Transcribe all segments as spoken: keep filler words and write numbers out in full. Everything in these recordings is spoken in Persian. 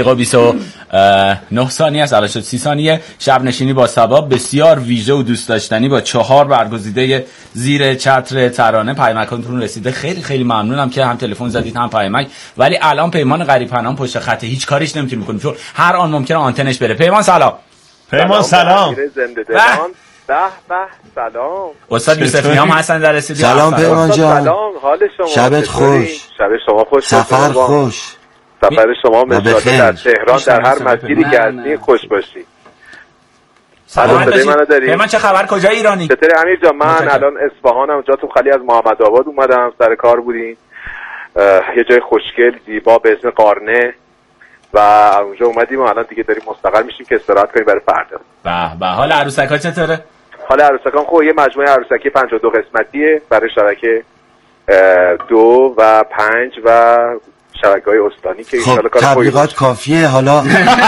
دقیقه بیست و نه ثانیه است، الان شد سی ثانیه. شب نشینی با صبا بسیار ویژه و دوست داشتنی با چهار برگزیده زیر چتر ترانه. پیامکتون رسیده، خیلی خیلی ممنونم که هم تلفن زدید هم پیامک. ولی الان پیمان غریب‌پناه پشت خط، هیچ کاریش نمیتونیم بکنیم چون هر آن ممکنه آنتنش بره. پیمان سلام. پیمان سلام. زنده دلان. به به سلام. استاد یوسف نیام هستن در رسیدی. سلام پیمان جان. سلام، حال شما؟ شبت خوش. شب شما خوش. سفر خوش. سفر شما مثلا در تهران در هر مسیری که هستی خوش باشی. سلام داشتید. پیمان چه خبر؟ کجای ایرانی؟ چطوری امیر جان؟ من الان اصفهانم، جاتون خالی از محمد آباد اومدم، سر کار بودیم. یه جای خوشگل زیبا به اسم قارنه و اونجا اومدیم و الان دیگه داریم مستقل میشیم که استراحت کنیم برای فردا. به به. حال عروسک‌ها چطوره؟ حال عروسکان خوبه. یه مجموعه عروسکی پنجاه و دو قسمتیه برای شبکه دو و پنج و شبکه‌های استانی که خب تبلیغات کافیه. حالا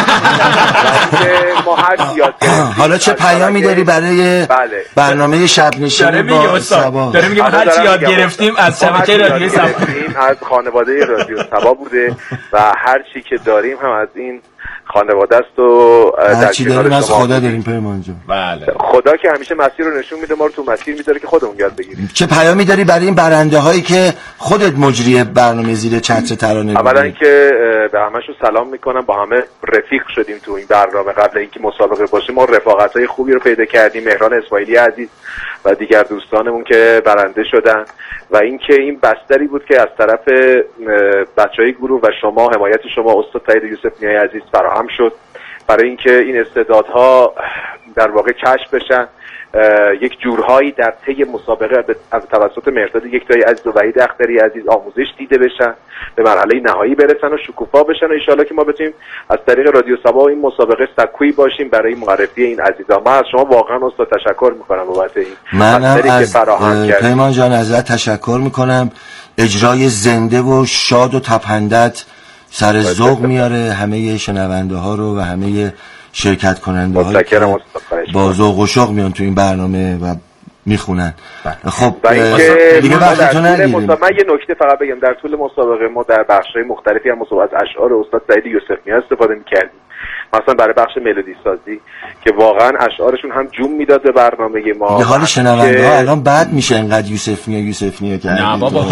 ما هر یاد حالا چه پیامی داری برای بله. برنامه شب نشینی با صبا؟ داره میگه ما هر چی یاد گرفتیم از شبکه رادیو صبا، از خانواده رادیو صبا بوده و هر چی که داریم هم از این خانواده است و هر چی داریم از خدا داریم پیمان جان. بله. خدا که همیشه مسیر رو نشون میده، ما رو تو مسیر میذاره که خودمون یاد بگیریم. چه پیامی داری برای این برنده هایی که خودت مجری برنامه زیر چتر ترانه بودی؟ اولا که به همشون سلام میکنم، با همه رفیق شدیم تو این برنامه. قبل اینکه مسابقه باشه ما رفاقت‌های خوبی رو پیدا کردیم، مهران اسماعیلی عزیز و دیگر دوستانمون که برنده شدن و اینکه این بستری بود که از طرف بچهای گروه و شما، حمایت شما، استاد سعید یوسف نیای عزیز فراهم شد برای اینکه این استعدادها در واقع کشف بشن، یک جورهایی در طی مسابقه از توسط مرداد یکتایی عزیز و وحید اختری عزیز آموزش دیده بشن، به مرحله نهایی برسن و شکوفا بشن و ان شاءالله که ما بتونیم از طریق رادیو صبا این مسابقه سکویی باشیم برای معرفی این عزیزان. من از شما واقعا استاد تشکر میکنم بابت این. منم از پیمان جان ازت تشکر میکنم. اجرای زنده و شاد و تپندت سر ذوق میاره همه شنونده ها رو و همه شرکت کننده ها که با ذوق و شوق میان تو این برنامه و میخونن. خب دیگه وقتتون نگیریم. من یه نکته فقط بگم، در طول مسابقه ما در بخش‌های مختلفی هم از اشعار استاد سعید یوسف نیای استفاده می‌کردیم، مثلا برای بخش ملودی سازی که واقعا اشعارشون هم جون میداد به برنامه ما. به حال شنونده ها الان بد میشه انقدر یوسف نیا یوسف نیا کردن. نه بابا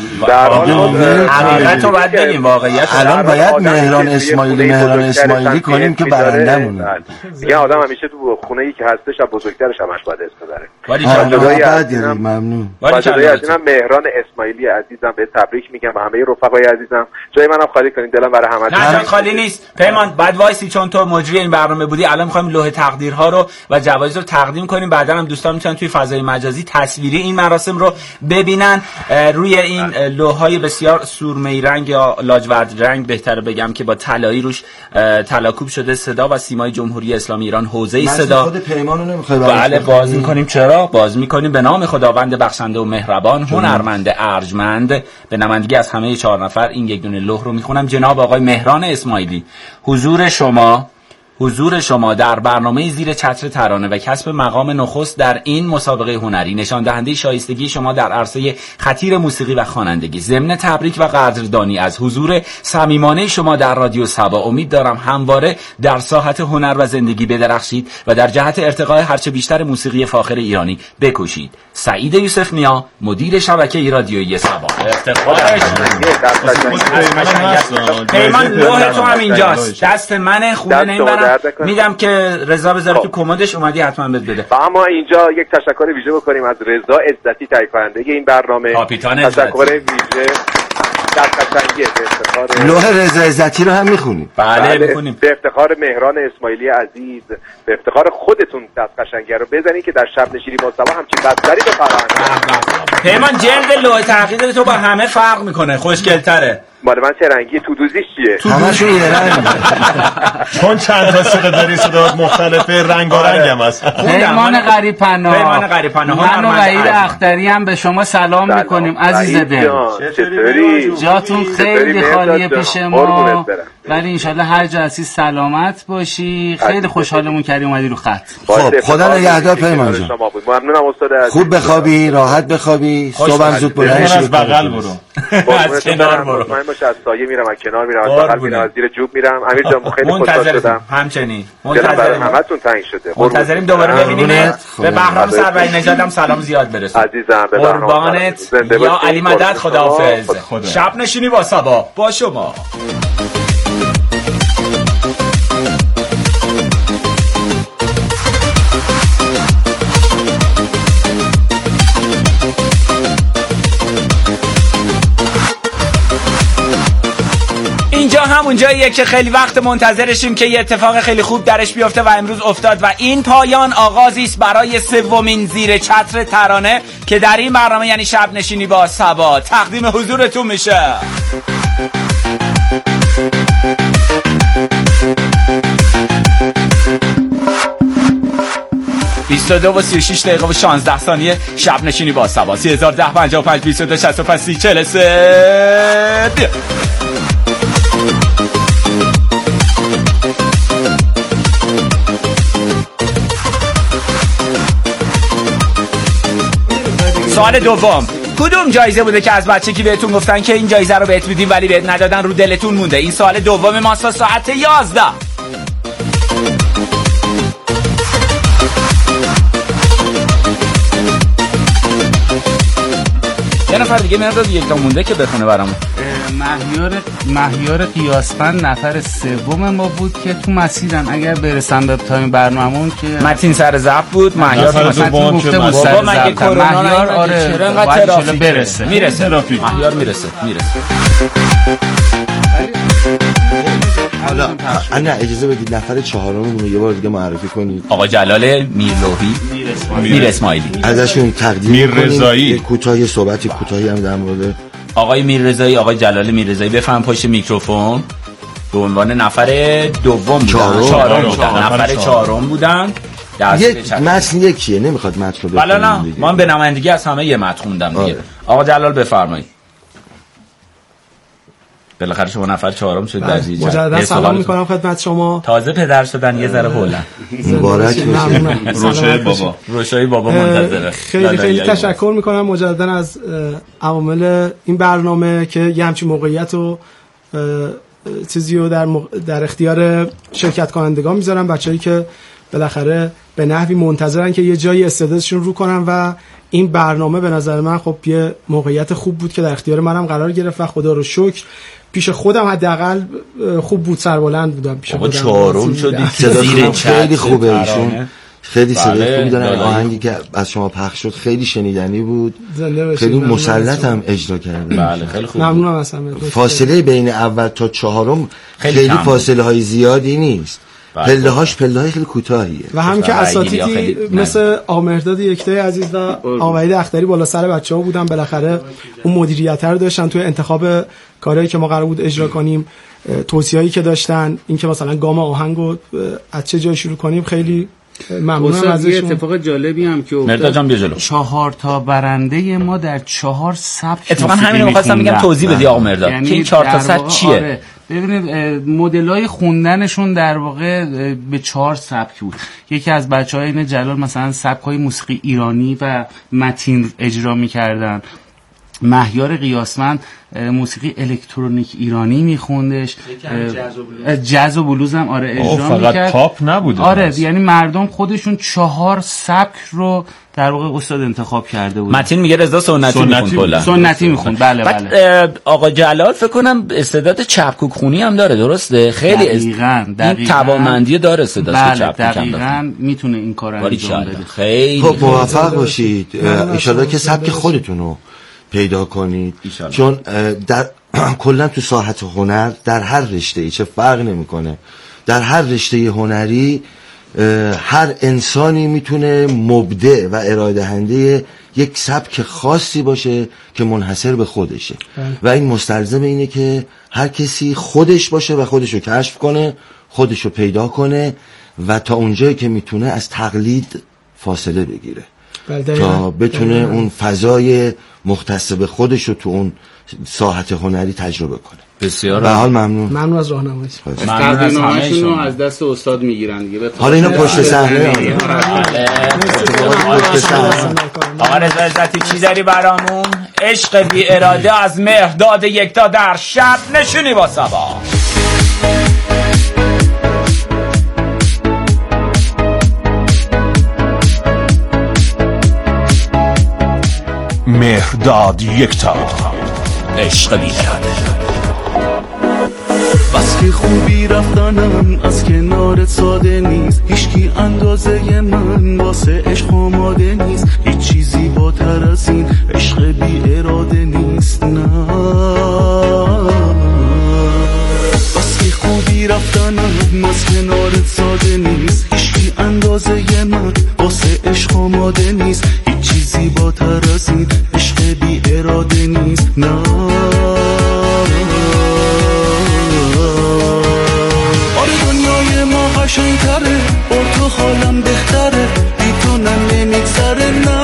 در حال حقیقت رو باید بگیم، واقعیت الان باید مهران اسماعیلی مهران اسماعیلی کنیم که برندمونه. دیگه آدم همیشه تو خونه‌ای که هستش از بزرگترش همش باید اسم ببره. ولی جدای عزیزم ممنون. ولی جدای عزیزم مهران اسماعیلی عزیزم به تبریک میگم و همه رفقای عزیزم. جای منم خالی کنین، دلم برای همه. نه خالی نیست پیمان. بعد وایسی چون تو مجری این برنامه بودی، الان می‌خوایم لوح تقدیرها رو و جوایز رو تقدیم کنیم. بعدا هم دوستان میتونن توی فضای مجازی تصویری این مراسم رو ببینن. روی این لوح‌های بسیار سرمه‌ای رنگ یا لاجورد رنگ بهتره بگم که با طلایی روش طلاکوب شده صدا و سیمای جمهوری اسلامی ایران حوزه صدا. خود پیمانو نمی‌خوای بله باز می‌کنیم. چرا باز می‌کنیم؟ به نام خداوند بخشنده و مهربان، هنرمند ارجمند. به نمایندگی از همه چهار نفر این یک دونه لوح رو می‌خونم. جناب آقای مهران اسماعیلی، حضور شما حضور شما در برنامه زیر چتر ترانه و کسب مقام نخست در این مسابقه هنری نشان دهنده شایستگی شما در عرصه خطیر موسیقی و خوانندگی. ضمن تبریک و قدردانی از حضور صمیمانه شما در رادیو صبا، امید دارم همواره در ساحت هنر و زندگی بدرخشید و در جهت ارتقای هرچه بیشتر موسیقی فاخر ایرانی بکوشید. سعید یوسف نیا، مدیر شبکه رادیویی صبا. افتخارش پیمان. لوح تو هم اینجاست، دست منه، خونه نمیبرم. میدم که رضا بذاره تو کمدش، اومدی حتما بهت بده. و اما اینجا یک تشکر ویژه بکنیم از رضا عزتی، تهیه کننده این برنامه. کاپیتان عزتی. تشکر ویژه دستقشنگی به افتخار لوح رضا عزتی رو هم میخونیم. بله میخونیم. به افتخار مهران اسماعیلی عزیز، به افتخار خودتون دستقشنگی رو بزنید که در شب نشینی با صبا همچین بستری بفرمایید. پیمان جلد لوح تحقیق تو با همه فرق میکنه، خوشگل‌تره. مال من چه رنگی؟ تو دوزیش چیه؟ همشون یه رنگ. چون چند تا صدا داری، صدا مختلفه، رنگارنگ هم هست. پیمان غریب‌پناه. پیمان غریب‌پناه. من و وحید اختری هم به شما سلام میکنیم عزیز دل. چطوری؟ جاتون خیلی خالیه پیش ما. ولی انشالله هر جا هستی سلامت باشی. خیلی خوشحالمون کردی اومدی رو خط. خب خدا نگهدار پیمان جان. ممنونم استاد عزیز. خوب بخوابی، راحت بخوابی، صبحم زود بلند شی. از بغل برو. از کنار برو. من باشه از سایه میرم، از کنار میرم، از بغل میرم، از زیر جوب میرم. امیر جان خیلی خوشحال شدم. همچنین. منتظرم همتون تنگ شده. منتظریم دوباره ببینیم. به بهرام سروری نژاد هم سلام زیاد برسون. عزیزم به قربانت. یا علی مدد خداحافظ. شب نشینی با صبا با شما. اینجا همون جاییه که خیلی وقت منتظرشیم که یه اتفاق خیلی خوب درش بیفته و امروز افتاد و این پایان آغازی است برای سومین زیر چتر ترانه که در این برنامه یعنی شب نشینی با صبا تقدیم حضورتون میشه. بیست و دو و سی و شش دقیقه و شانزده ثانیه شب نشینی با صبا سه هزار و ده پنجاه و پنج بیست و دو شصت و پنج سی چهل و سه. سوال دوم، کدوم جایزه بوده که از بچگی بهتون گفتن که این جایزه رو بهت میدیم ولی بهت ندادن، رو دلتون مونده؟ این سوال دوم ماست تا ساعت یازده. یه نفر دیگه مرداد یک تا مونده که بخونه برامون. مهیار مهیار قیاسفند نفر سوم ما بود که تو مسیرن، اگر برسن به تایم برنامه‌مون که متین سر ضبط بود. مهیار متین گفته بود سر ضبط. مگه کرونا مهیار آره چرا انقدر ترافیک برسه میرسه مهیار میرسه میرسه حالا انا اجازه بدید نفر چهارممون رو یه بار دیگه معرفی کنید. آقا جلال میرلوحی میر اسماعیلی. ازشون تقدیم میر رضایی. کوتاه صحبت کوتاهی هم در مورد آقای میررضایی، آقای جلال میررضایی بفهم پشت میکروفون. به عنوان نفر دوم چهارم چهارم بودن. نفر چهارم بودن. یک متن یکیه، نمیخواد متن رو بله نه من به نمایندگی از همه یه متن خوندم دیگه. آقا جلال بفرمایید. بالاخره شما نفر چهارم شد در دیجا. مجددا سلام میکنم خدمت شما. تازه پدر شدن یه ذره هولن. مبارک باشه. روشای بابا. روشای بابا منتظره. خیلی خیلی تشکر میکنم مجددا از عوامل این برنامه که یه همچین موقعیت و چیزی رو در مق... در اختیار شرکت کنندگان میذارن، بچه‌ای که بالاخره به نحوی منتظرن که یه جایی استعدادشون رو کنن و این برنامه به نظر من خب یه موقعیت خوب بود که در اختیار منم قرار گرفت و خدا رو شکر پیش خودم حداقل خوب بود، سربلند بودم پیش خودم. چهارم شدی صدا خیلی خوبه ایشون، خیلی صدای خوبی دارن. آهنگی که از شما پخش شد خیلی شنیدنی بود، خیلی مسلط هم اجرا کرده. بله خیلی خوب. ممنونم اصلا. فاصله بین اول تا چهارم خیلی, خیلی فاصله های زیادی نیست، پله هاش پله های خیلی کوتاهیه و هم که اساتیدی مثل آمرداد یکتای عزیز و آقای اختری بالا سر بچه‌ها بودن، بالاخره اون مدیریت رو داشتن توی انتخاب کارهایی که ما قرار بود اجرا کنیم، توصیه‌ای که داشتن، این که مثلا گام آهنگو از چه جای شروع کنیم. خیلی ممنونم ازشون. یه اتفاق جالبی هم که مردا جان بیا جلو. چهار تا برنده ما در چهار سبک. اتفاقا همین رو می‌خواستم میگم توضیح بدی آقا مردا یعنی که این چهار تا سبک چیه؟ آره. ببینید مدل‌های خوندنشون در واقع به چهار سبک بود. یکی از بچه‌های این جلال مثلا سبک‌های موسیقی ایرانی و متین اجرا می‌کردن. مهیار قیاسفند موسیقی الکترونیک ایرانی میخوندش، جاز و بلوز هم آره اجرا میکرد. فقط پاپ نبوده. آره هست. یعنی مردم خودشون چهار سبک رو در واقع استاد انتخاب کرده بود. متین میگه رضا سنتی میخوند کلا. سنتی میخوند بله بله. آقا جلال فکر کنم استعداد چپکوک خونی هم داره، درسته؟ خیلی دقیقاً این توانمندی داره استعداد بله چپکوک هم. دقیقاً میتونه این کارو انجام بده. خیلی خب موفق باشید ان شاءالله که سبک خودتونو پیدا کنید، چون در کلا تو ساحت هنر در هر رشته‌ای چه فرق نمیکنه، در هر رشته هنری هر انسانی میتونه مبدع و ارائه دهنده یک سبک خاصی باشه که منحصر به خودشه و این مستلزم اینه که هر کسی خودش باشه و خودشو کشف کنه، خودشو پیدا کنه و تا اونجایی که میتونه از تقلید فاصله بگیره تا بتونه اون فضای مختص به خودش رو تو اون ساحت هنری تجربه کنه. بسیار به حال ممنون. ممنون از راهنمایی. ممنون از همه‌شون. از دست استاد میگیرن دیگه. حالا اینا پشت صحنه. آقا رضا عزتی چی داری برامون؟ عشق بی اراده از مهرداد یکتا در شب نشونی با صبا. مهرداد یکتا، عشق بی اراده. بس که خوبی رفتنم از کنارت ساده نیست، هیچکی اندازه من واسه عشق آماده نیست، هیچ چیزی بالاتر از این عشق بی اراده نیست. نه بس که خوبی رفتنم از کنارت ساده نیست، هیچکی اندازه من واسه عشق آماده نیست، هیچ چیزی بالاتر از این عشق بی اراده نیست. نه قشنگ‌تره، با تو حالم بهتره، بی تو نه نمیگذره. نه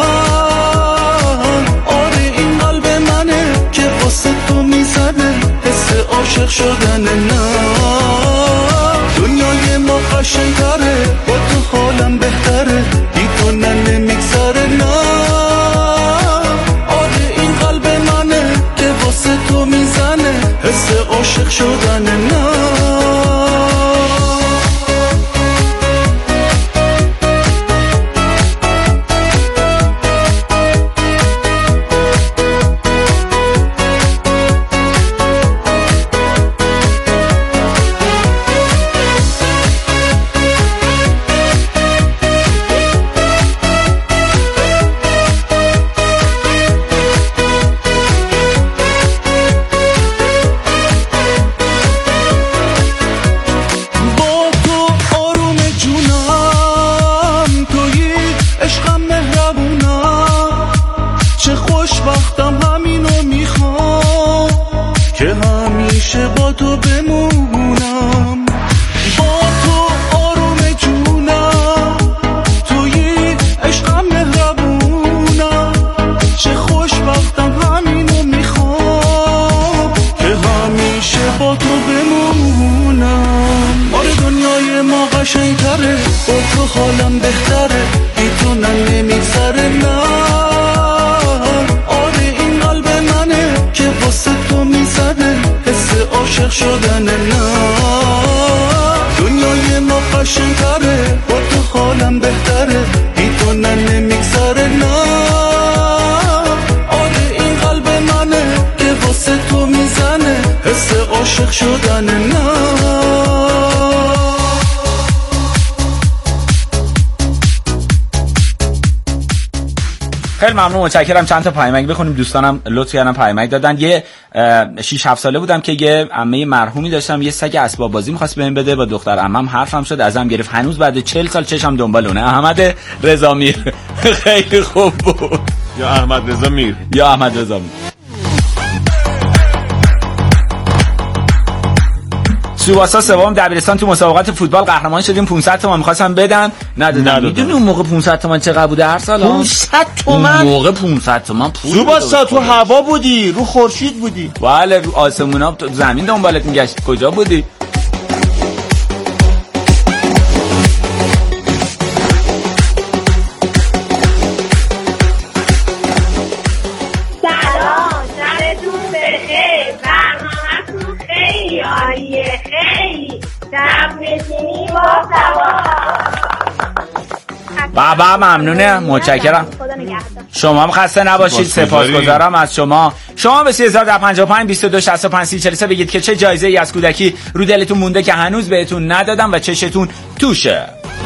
آره این قلب منه که واسه تو میزنه، حس عاشق شدنه. نه دنیای ما قشنگ‌تره، با تو حالم بهتره، بی تو نه نمیگذره. نه آره این قلب منه که واسه تو میزنه، حس عاشق شدنه. نه خیلی ممنون، متشکرم. چند تا پیامک بخونیم. دوستانم لطف کردن پیامک دادن. یه شش هفت ساله بودم که یه عمه مرحومی داشتم، یه سگ اسباب بازی می‌خواست بهم بده، با دختر عمم حرفم شد، ازم گرفت. هنوز بعد چهل سال چشم دنبال اونه. احمد رضا میر خیلی خوب بود. یا احمد رضا میر یا احمد رضا میر. سواسا سوم دبیرستان تو مسابقات فوتبال قهرمان شدیم. پانصد تومان می‌خواستم بدن، ندادم. میدونی اون موقع پانصد تومان چقدر بوده هر سال؟ پانصد تومان اون موقع پانصد تومان پول. سواسا تو هوا بودی، رو خورشید بودی؟ بله رو آسمونا، تو زمین دنبالت میگشت. کجا بودی؟ بابا ممنونه، متشکرم. شما هم خسته نباشید. سپاسگزارم از شما. شما به سه هزار و پنجاه و پنج بیست و دو شصت و پنج سی چهل و سه بگید که چه جایزه ای از کودکی رو دلتون مونده که هنوز بهتون ندادم و چشتون توشه.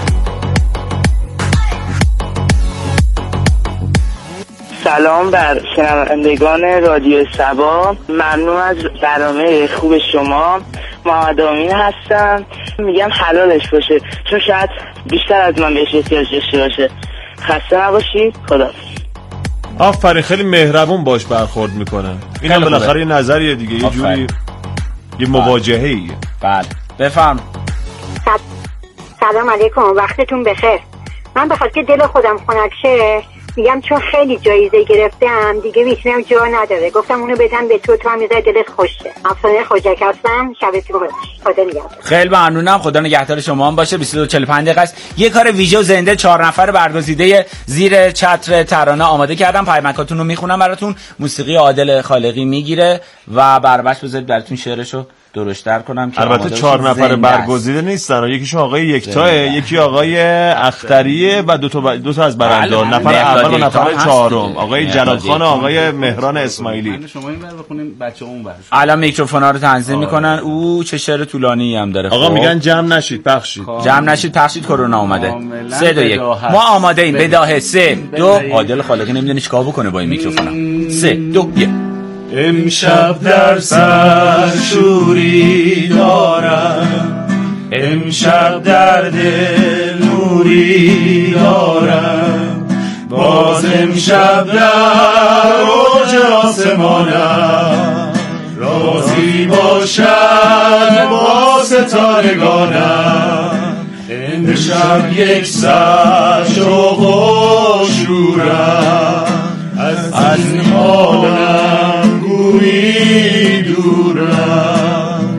سلام بر شنوندگان رادیو صبا، ممنون از برنامه خوب شما. محمد امین هستم. میگم حلالش باشه، چون شاید بیشتر از من بهش احتیاج داشته باشه. خسته نباشید. خدا. آفرین، خیلی مهربون باش برخورد میکنن. اینم بالاخره یه نظریه دیگه، یه جوری یه مواجهه‌ایه. بله بفهم. سلام علیکم، وقتتون بخیر. من بخاطر که دل خودم خنک شه میگم چون خیلی جایزه گرفتم دیگه میتونم جا نداره، گفتم اونو بدم به تو، تو هم میذاری دلت خوشه. افسانه خوجک هستم، شبتون خوش، خدا نگهدار. خیلی ممنونم، خدا نگهدار شما هم باشه. بیست و دو چهل و پنج دقیقه است. یه کار ویژه و زنده چهار نفر برگزیده زیر چتر ترانه آماده کردم، پیامکاتون رو میخونم براتون. موسیقی عادل خالقی میگیره و بربش بذارید براتون شعرشو درشتر کنم که البته چهار نفر برگزیده نیستن، یکیشون آقای یکتاه، یکی آقای اختریه و دو تا دو تا از برنده، نفر اول و نفر چهارم آقای جلالخان و آقای مهران اسماعیلی. شما این بر بخونیم بچه اون بر. الان میکروفونا رو تنظیم میکنن. او چه شعر طولانی هم داره. آقا میگن جمع نشید پخشید، جمع نشید پخشید، کرونا اومده. سه دو یک ما آماده ایم. بداهه سه دو. عادل خالقی نمیدونه چیکار بکنه با این میکروفونا. سه دو یک. امشب در سر شوری دارم، امشب در دل نوری دارم، باز امشب در اوج آسمانم راضی باشد با ستارگانم. امشب یک سر شوق و شورم، از این عالم گویی دورم،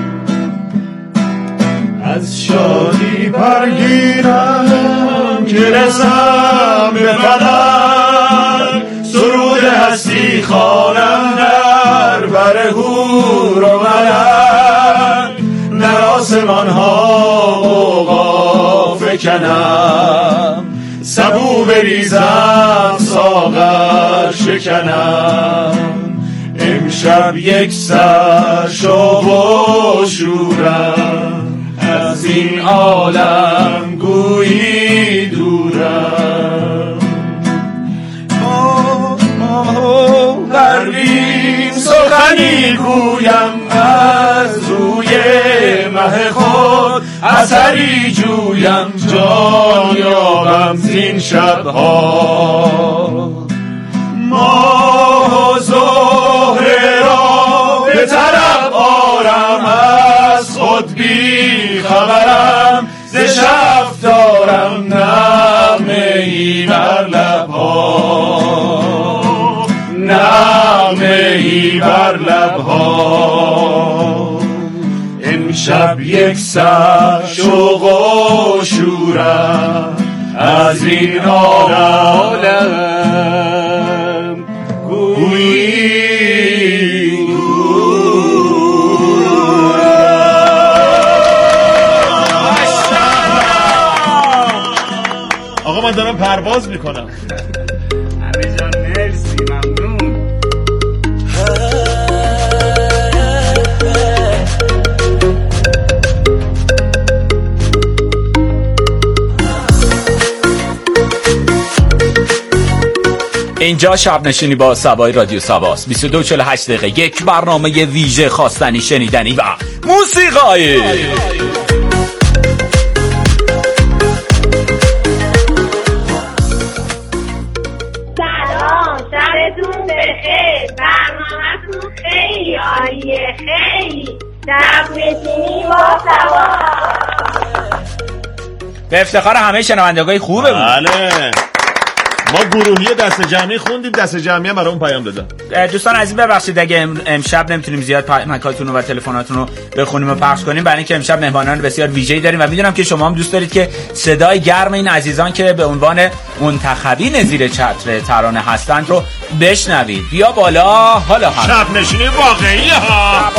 از شادی پرگیرم که رسم به فلک، سرود هستی خوانم در بر حور و ملک، در آسمان ها غوغا فکنم، سبو بریزم ساغر شکنم. امشب یک سر شوق و شورم، از این عالم گویی دورم. غربیم سخنی گویم از روی مه خود، اثری جویم جان یابم زین شبها. ماه و زهره را به طرف آرم، از خود بی خبرم، ز شب دارم نغمه ای بر لبها، نغمه ای بر لبها. امشب یک سر شوق و شورم، از این عالم گویی دورم. آقا من دارم پرواز میکنم. همه جان مرسی، ممنون. اینجا شب نشینی با سبای رادیو سباست. بیست و دو چهل و هشت دقیقه یک برنامه ویژه، خواستنی، شنیدنی و موسیقایی. سلام، شبتون بخیر. برنامه‌تون خیلی عالیه، خیلی. شب نشینی با سبا. به افتخار همه شنوندگان خوبه بود. بله. ما گروهی دست جمعی خوندیم، دست جمعی هم برای اون پیام دادن. دوستان عزیز ببخشید اگه امشب نمیتونیم زیاد پیامکاتون و تلفناتون رو بخونیم و پخش کنیم، برای اینکه امشب مهمانان بسیار ویژه‌ای داریم و میدونم که شما هم دوست دارید که صدای گرم این عزیزان که به عنوان منتخبین زیر چتر ترانه هستند رو بشنوید. بیا بالا حالا هم شب نشینی واقعی ها.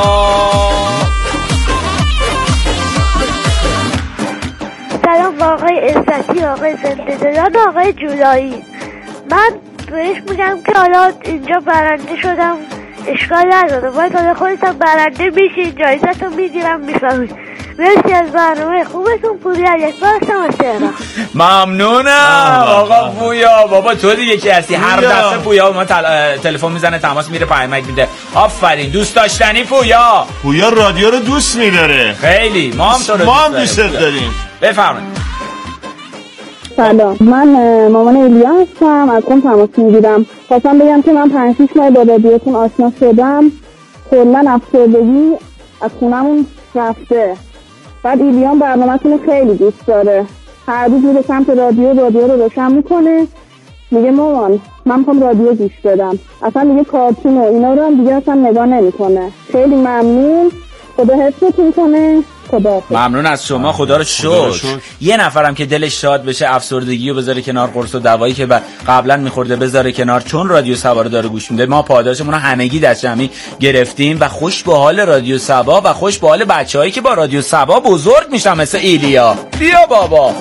سلام آقای عزتی، آقای زنده دلان، آقای جولایی. من بهش میگم که حالا اینجا برنده شدم، اشکال نداره، باید حالا خودتم برنده میشید، جایزتون میگیرم، میفهمید. مرسی از برنامه خوبتون. پوریا یک بارستم از تهران. ممنونم آقا پویا. بابا تو دیگه کی هستی؟ هر دفعه پویا ما تل... تلفن میزنه، تماس میره، پیامک میده. آفرین، دوست داشتنی پویا. پویا رادیو رو دوست میداره خیلی. ما هم تو رو ما هم دوست داریم. بفرمایید. سلام، من مامان ایلیا هستم، از خون تماس میگیرم. خواستم بگم که من پنج شیش ماه با رادیوتون آشنا شدم. کلا افسردگی از خونمون رفته. بعد ایلیان برنامه‌تون خیلی دوست داره، هر روز میره سمت رادیو رادیو رو روشن میکنه. میگه مامان من میخوام رادیو گوش بدم، اصلا دیگه کارتون و اینا رو هم دیگه اصلا نگاه نمیکنه. خیلی ممنون، خدا حفظتون کنه. خدا ممنون از شما، خدا رو شکر. یه نفرم که دلش شاد بشه افسردگی رو بذاره کنار، قرص و دوایی که قبلا میخورده بذاره کنار، چون رادیو سبا رو داره گوش میده. ما پاداشمون رو همگی دست جمعی گرفتیم و خوش به حال رادیو سبا و خوش به حال بچه‌هایی که با رادیو سبا بزرگ میشن مثل ایلیا. بیا بابا.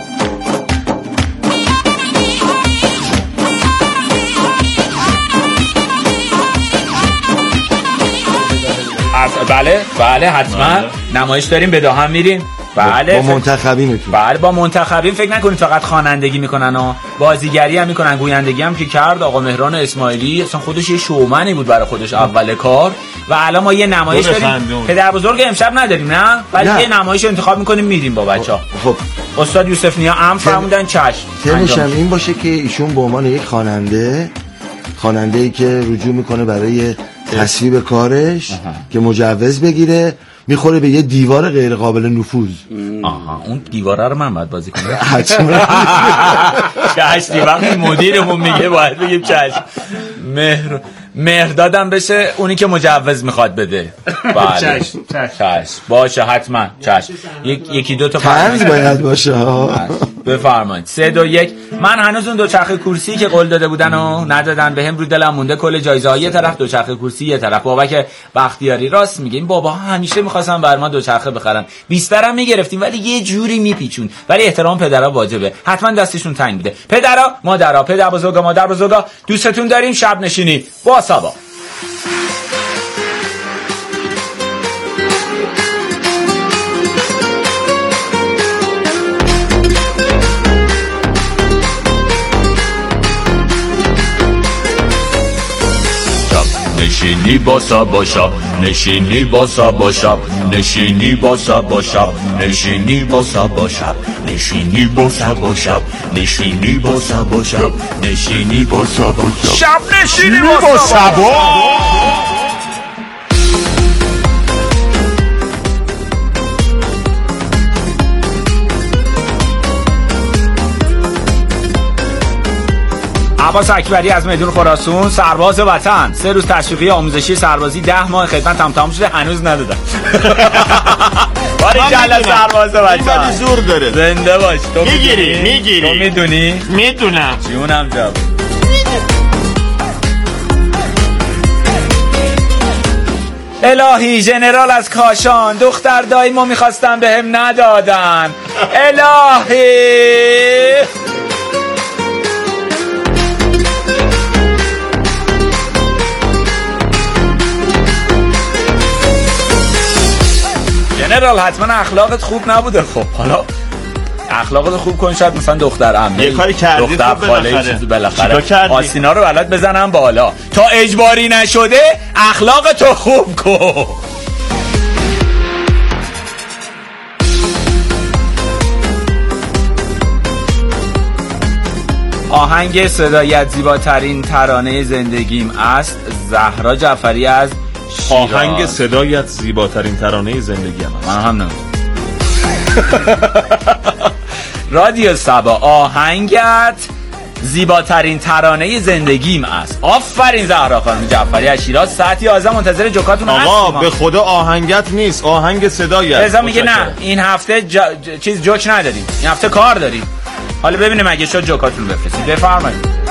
بله بله حتما نمایش داریم، به داهم میریم. بله با منتخبین میتونیم. بله با منتخبین. فکر نکنید فقط خوانندگی میکنن ها، بازیگری هم میکنن، گویندگی هم که کرد آقا مهران اسماعیلی. اصلا خودش یه شومنی بود برای خودش اول کار. و الان ما یه نمایش داریم که در بزرگ امشب نداریم نه، ولی یه نمایش انتخاب میکنیم میریم با بچه‌ها. خب استاد یوسف نیا هم فرمودن چشم. ترنشم این باشه که ایشون به عنوان یک خواننده خواننده‌ای که رجوع میکنه برای تصویب کارش که مجوز بگیره، میخوره به یه دیوار غیر قابل نفوذ. آها اون دیواره رو من باید بازی کنم. حتما. چشم وقتی مدیرمون میگه باید بگیم چشم. مهر مهردادم بشه اونی که مجوز میخواد بده. بله چشم چشم باشه حتما چشم. یک یکی دو تا طنز باید باشه ها. بفرمایید. سه دو یک. من هنوز اون دوچرخه کرسی که قول داده بودن و ندادن بهم رو دلم مونده. کل جایزه ها یه طرف، دوچرخه کرسی یه طرف. بابک بختیاری راست میگه، این بابا همیشه میخواستن بر ما دوچرخه بخرن، بیسترم میگرفتیم ولی یه جوری میپیچون. ولی احترام پدرها واجبه، حتما دستشون تنگ بوده. پدرها مادرها، پدر بزرگا مادر بزرگا، دوستتون داریم. شب نشینی با سبا. نشینی باسا باشا، نشینی باسا باشا، نشینی باسا باشا، نشینی باسا باشا، نشینی باسا باشا، نشینی باسا باشا، نشینی باسا باشا، شب نشینی باسا باشا. عباس اکبری از میدون خراسان، سرباز وطن. سه روز تشویقی آموزشی سربازی، ده ماه خدمت هم تمام شده، هنوز ندادن. باری کلا سرباز وطن. این زور داره. زنده باش. تو میگیری میگیری. تو میدونی؟ میدونم. جونم جواب. الهی ژنرال از کاشان، دختر دایمو میخواستم بهم ندادن. الهی ژنرال حتما اخلاقت خوب نبوده. خب حالا اخلاقت خوب کن، شاید مثلا دختر عمه یه کاری کردی دختر خاله چیزی بالاخره آسینا رو بلد بزنم بالا. تا اجباری نشده اخلاقتو خوب کن. آهنگ صدایت زیباترین ترانه زندگیم است. زهرا جعفری از شیراز. آهنگ صدایت زیباترین ترانه زندگیم است. من هم نمید. رادیو سبا، آهنگت زیباترین ترانه زندگیم است. آفرین زهرا خانم جعفری از شیراز. ساعت یازده منتظر جوکاتون هستیم. آقا به خدا آهنگت نیست، آهنگ صدایت. رضا میگه نه این هفته جا... ج... چیز جوک نداریم، این هفته کار داریم. حالا ببینیم اگه شد جوکاتون بفرستید. بفرمایید.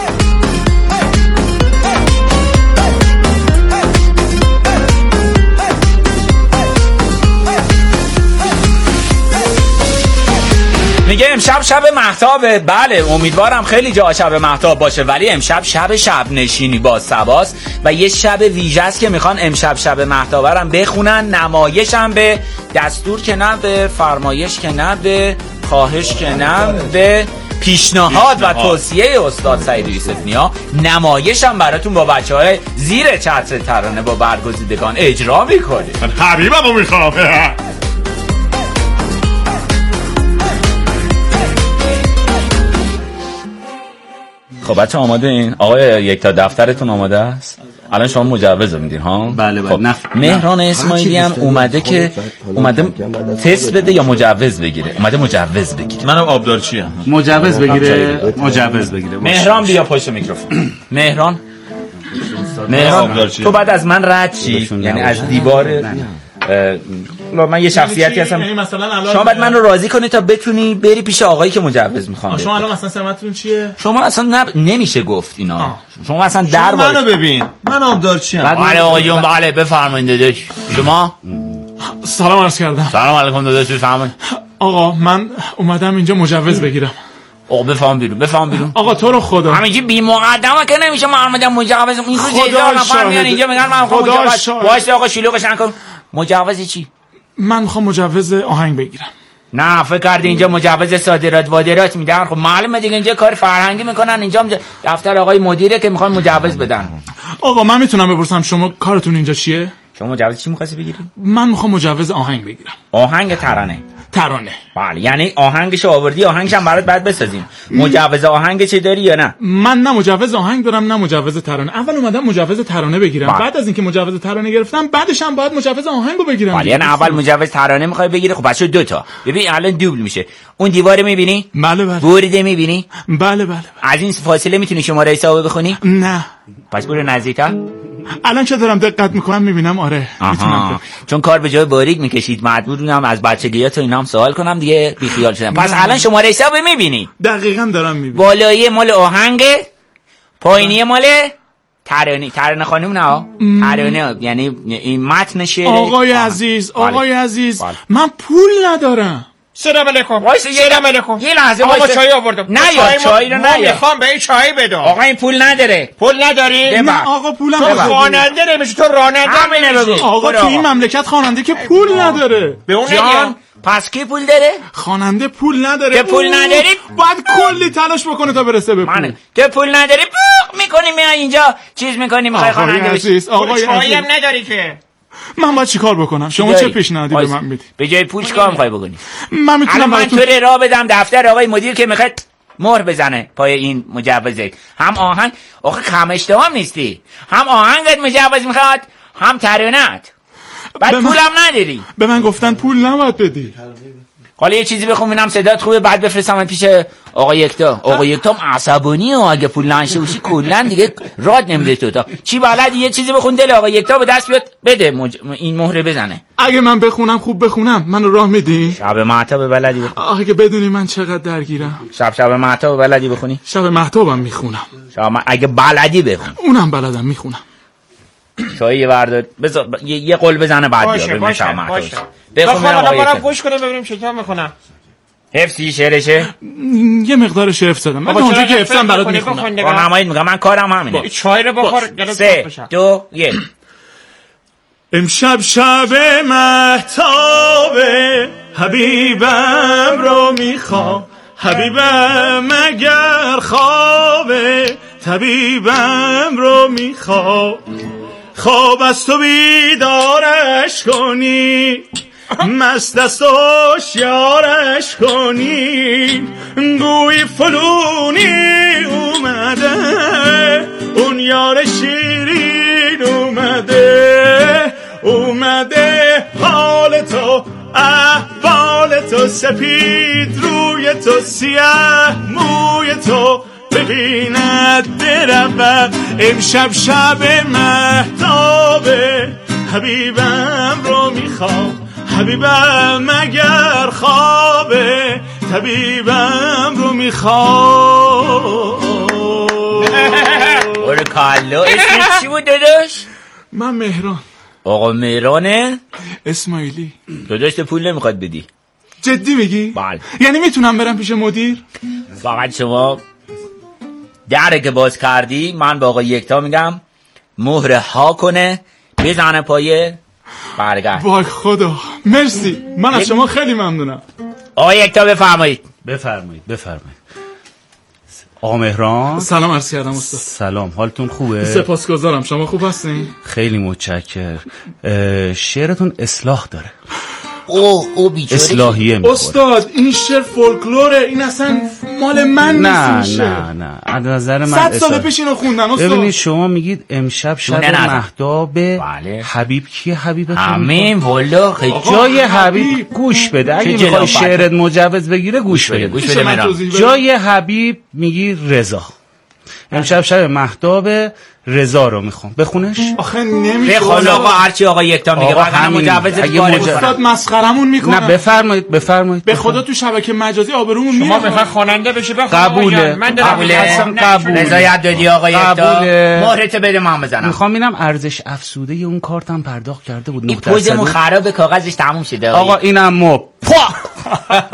میگه امشب شب مهتابه. بله امیدوارم خیلی جا شب مهتاب باشه، ولی امشب شب شب نشینی با سباست و یه شب ویژه است که میخوان امشب شب مهتابرم بخونن. نمایشم به دستور که نه، به فرمایش که نه، به خواهش که نه، به پیشنهاد و توصیه استاد سعید یوسف نیا نمایشم براتون با بچهای زیر چتر ترانه با برگزیدگان اجرا میکنه. من حبیبمو میخوام. خب بچه آماده این؟ آقای یک تا دفترتون آماده است؟ الان شما مجوز رو میدین ها؟ بله بله. خب. نف... مهران اسماعیلی هم اومده که اومده تست بده یا مجوز بگیره؟ اومده مجوز بگیره. منم آبدارچی ام. مجوز بگیره. مجوز بگیره. مهران بیا پشت میکروفون. مهران مهران تو بعد از من رد شی، یعنی از دیوار من یه شخصیتی هستم، یعنی مثلا شما باید من رو راضی کنی تا بتونی بری پیش آقایی که مجوز میخوام. شما الان مثلا سمتتون چیه؟ شما اصلا نب... نمیشه گفت اینا. آه. شما اصلا در منو بار... ببین من آبدارچی ام. بله آقا جون بله بفرمایید داداش. شما سلام عرض کردم. سلام علیکم داداش بفرمایید. آقا من اومدم اینجا مجوز بگیرم. آقا بفهم بیرون بفهم بیرون. آقا تو رو خدا همینجوری بی مقدمه که نمیشه. من اومدم مجوز این خدا نفر میان اینجا میگن من میخوام مجوز. وایس آقا شلوغش نکن. مجوز چی؟ من میخوام مجوز آهنگ بگیرم. نه فکر کردی اینجا مجوز صادرات وادرات میدن؟ خب معلومه دیگه اینجا کار فرهنگی میکنن. اینجا دفتر آقای مدیره که میخوان مجوز بدن. آقا من میتونم بپرسم شما کارتون اینجا چیه؟ شما مجوز چی می‌خواستی بگیری؟ من میخوام مجوز آهنگ بگیرم. آهنگ ترانه؟ ترانه. بله یعنی آهنگش آوردی، آهنگش هم برات بعد بسازیم. مجوز آهنگ چه داری یا نه؟ من نه مجوز آهنگ دارم نه مجوز ترانه. اول اومدم مجوز ترانه بگیرم. بله. بعد از اینکه مجوز ترانه گرفتم بعدش هم باید مجوز آهنگو بگیرم. بله یعنی اول مجوز ترانه میخوای بگیری. خب بچه دو تا ببین الان دوبل میشه. اون دیواره میبینی؟ بله بله. برده میبینی؟ بله بله. از این فاصله میتونی شماره حساب بخونی؟ نه. پس برو نزدیک‌تر. الان چه دارم دقت میکنم میبینم آره میتونم. چون کار به جای باریک میکشید مجبورم از بچگیات و اینام سوال کنم دیگه بی خیال شدم. پس الان شماره حساب میبینی؟ دقیقاً دارم میبینم. بالایی مال آهنگ، پایینی مال ترانه. ترانه خانم نه ترانه یعنی این متن شعر. آقای عزیز آقای عزیز من پول ندارم. سلام علیکم. سلام علیکم. یه لحظه آقا چای آوردم. نه یا چای رو نه یا میخوام به چای بده. آقا این پول نداره. پول نداری؟ نه آقا پولم تو خواننده نمیشه تو راننده نمیشه. آقا تو این مملکت خواننده که پول نداره. به اون جان پس کی پول داره؟ خواننده پول نداره. که پول نداری باید کلی تلاش بکنه تا برسه به پول. که پول نداری بوق میکنی میای اینجا چیز میکنی میخوای خواننده بشی. آقای چای هم نداری که. من باید چیکار بکنم؟ شما چه پیشنهادی به من میدی؟ به جای پول چیکار میخوای بکنی؟ من میتونم من تو راه بدم دفتر آقای مدیر که میخواد مهر بزنه پای این مجوزت. هم آهنگ آخه کم اشتباه نیستی. هم آهنگت مجوز میخواد هم ترانه‌ات. بعد من... پولم نداری. به من گفتن پول نباید بدی. حالا یه چیزی بخون ببینم صدات خوبه بعد بفرستم پیش آقا یکتا. آقا یکتا عصبانیه اگه پول نشه باشی کلا دیگه راد نمیده تو تا. چی بلدی یه چیزی بخون دل آقا یکتا به دست بیاد بده مج... این مهره بزنه. اگه من بخونم خوب بخونم منو راه میدی؟ شب مهتاب بلدی بخونی؟ آخه که بدونی من چقدر درگیرم. شب شب مهتاب بلدی بخونی؟ شب مهتابم میخونم. شب اگه بلدی بخون. اونم بلدم میخونم. چای وردار بذار یه, یه قول بزنه بعد بیا ببین شب مهتاب. بخون الان برام گوش کنیم ببینیم چطور میخونم. حفظی شعرشه؟ یه مقدار شعر حفظ دادم. من اونجا که حفظم برات میخونم. راهنمایی میگم من کارم همینه. چای رو بخور. سه دو یک. امشب شب مهتاب حبیبم رو میخوام. حبیبم اگر خوابه طبیبم رو میخوام. خواب از تو بیدارش کنی مست دست و شیارش کنی. گوی فلونی اومده اون یار شیرین اومده. اومده حال تو احوال تو سپید روی تو سیاه موی تو ببیند درود. امشب شب مهتابه حبیبم رو میخوام. حبیبم اگر خوابه طبیبم رو میخوام. اوره کالو اسمت چی بود داداش؟ من مهران. آقا مهرانه؟ اسماعیلی. داداش تو پول نمیخواد بدی؟ جدی میگی؟ بله. یعنی میتونم برم پیش مدیر؟ فقط شما دره که باز کردی من با آقا یکتا میگم مهره ها کنه بزنه پایه برگرد. وای خدا مرسی من از شما خیلی ممنونم. آقا یکتا بفرمایید. بفرمایید بفرمایید. آقا مهران سلام عرض کردم استاد. سلام حالتون خوبه؟ سپاسگزارم شما خوب هستین؟ خیلی متشکرم. شعرتون اصلاح داره. او او بیچاره اصلاحیه میخوره. استاد این شعر فولکلوره، این اصلا مال من نیست. نه نه نه از نظر من صد سال پیش اینو خوندن استاد. ببینید شما میگید امشب شب مهتاب بله. حبیب کیه؟ حبیب همین والله جای حبیب گوش بده، اگه میخوای شعرت مجوز بگیره گوش بده. گوش بده. جای حبیب میگی رضا. امشب شب مهتاب رضا رو میخوام بخونش. آخه نمیشه. بخون آقا، هرچی آقا یکتا میگه بعد من مجوز کار استاد مسخرمون میکنه. نه بفرمایید بفرمایید. به خدا تو شبکه مجازی آبرومون میره. شما بخواد خواننده بشی بخون. قبوله. من قبوله. اصلا قبوله. رضایت دادی آقا یکتا. مهرت بده من بزنم. میخوام ببینم ارزش افزوده اون کارتم پرداخت کرده بود. این پوزمون خراب، کاغذش تموم شده آقا اینم مب